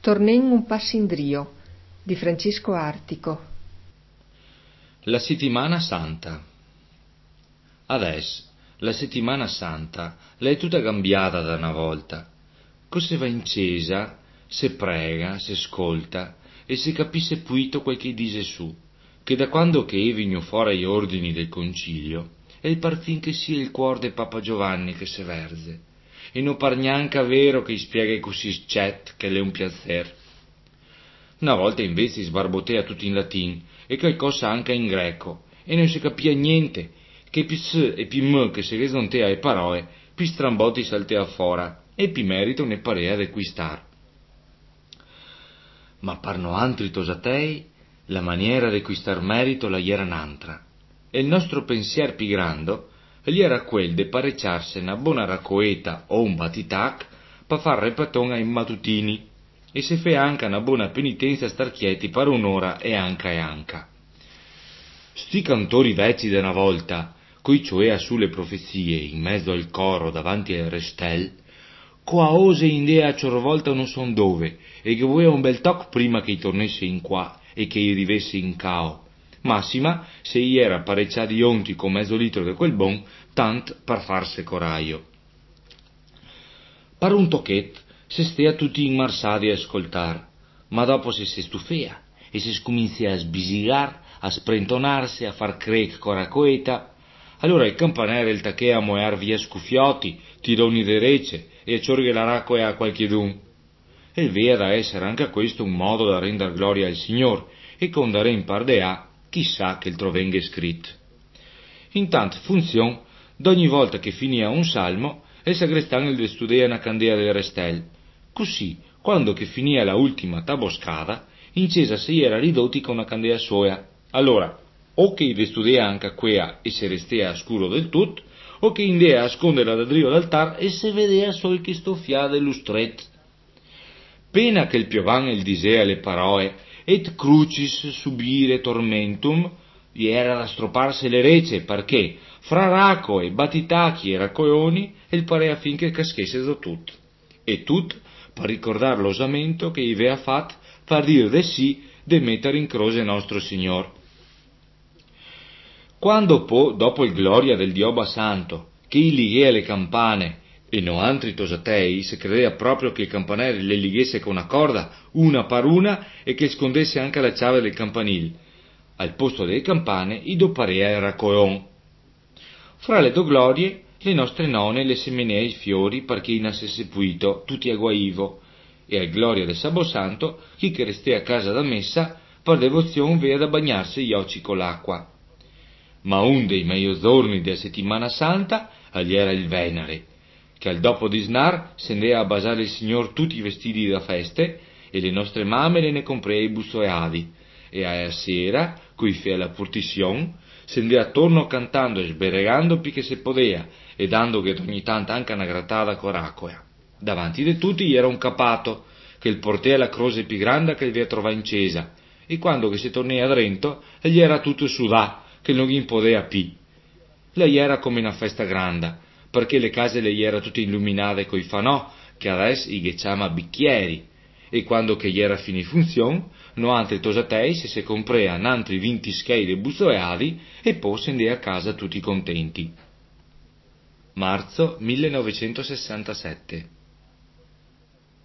Tornen un passindrio di Francesco Artico. La settimana santa. Adesso, la settimana santa l'è tutta cambiata da una volta. Così va in chiesa, se prega, se ascolta e se capisce puito quel che dice su, che da quando che vigno fuori gli ordini del concilio, è par fin che sia il cuore de Papa Giovanni che se verze, e non par neanche vero che spiega così scet che le un piacer. Una volta invece sbarbotea tutto in latin e qualcosa anche in greco, e non si capia niente, che pi s e pi m che si resontea le parole, pi strambotti saltea fora, e pi merito ne parea de quistar. Ma parno antri tosatei, la maniera de quistar merito la iera n'antra, e il nostro pensier pi grando gli era quel de parecciarse una buona raccoeta o un batitac pa far repaton ai matutini, e se fe anche una buona penitenza star chieti per un'ora e anca. Sti cantori vecchi de una volta, coi cioè sulle profezie in mezzo al coro davanti al restel, qua ose indea a ciorvolta non son dove, e che vuoi un bel toc prima che tornesse in qua e che i rivesse in cao. Massima, se i era pareccia di onti con mezzo litro di quel bon, tant par farse coraio. Par un tochet, se stea tutti in marsadi a ascoltar, ma dopo se stufea, e se scomincia a sbisigar, a sprentonarsi, a far crec coracoeta, allora il campanere il tachea a moear via scuffiotti, tironi de rece, e a ciorghe la raccoe a qualchedun. E vea da essere anche questo un modo da rendere gloria al Signor, e con dare in par de a, chissà che il trovenghe scritto. Intanto funzion, d'ogni volta che finia un salmo, il sagrestano il studea una candela del restel. Così, quando che finia la ultima taboscada, in chiesa si era ridotti con una candela soia. Allora, o che il studea anche quea e se restea a scuro del tutto, o che indea a scondere da drio l'altar e se vedea sol che stoffia dell'ustret. Pena che il piovan il disea le parole, et crucis subire tormentum, gli era da stroparse le rece, perché fra raco e battitacchi e raccoioni, il parea finché caschesse da tutto. E tutto per ricordar l'osamento che gli aveva fatto per dir de sì de mettere in croce nostro Signor. Quando dopo il gloria del Dioba Santo, che gli lighea le campane, e no altri tosatei, se credeva proprio che il campanello le lighesse con una corda, una per una, e che scondesse anche la chiave del campanile. Al posto delle campane, i do parea il raccoon. Fra le due glorie, le nostre nonne le semenea i fiori perché inassesse puito, tutti a guaivo, e al gloria del Sabo Santo, chi che restea a casa da messa, per devozione vea da bagnarsi gli occhi con l'acqua. Ma un dei meglio giorni della settimana santa, agli era il Venere, che al dopo di snar s'andea a basare il Signor tutti i vestiti da feste, e le nostre mamme ne comprea i bussoeadi, e a sera, coi fe alla purtission, s'andea attorno cantando e sberegando più che se podea, e dando che ogni tanto anche una grattata coracoea. Davanti di tutti era un capato, che il portea la croce più grande che vi trovava in chiesa, e quando che si tornea drento, gli era tutto sudà, che non gli podea pi. Lei era come una festa grande, perché le case le era tutte illuminate coi fanò, che adesso gli chiama bicchieri, e quando che gli era fini funzione, no altri tosatei se comprea n'altri 20 schei de bussoeali e poi se andea a casa tutti contenti. Marzo 1967.